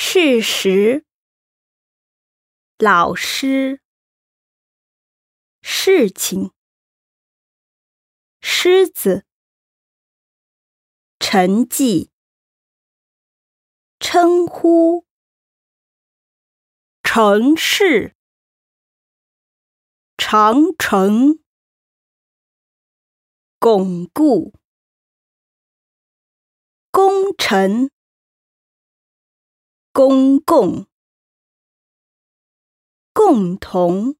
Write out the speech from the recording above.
事实，老师，事情，狮子，成绩，称呼，城市，长城，巩固，工程，公共，共同。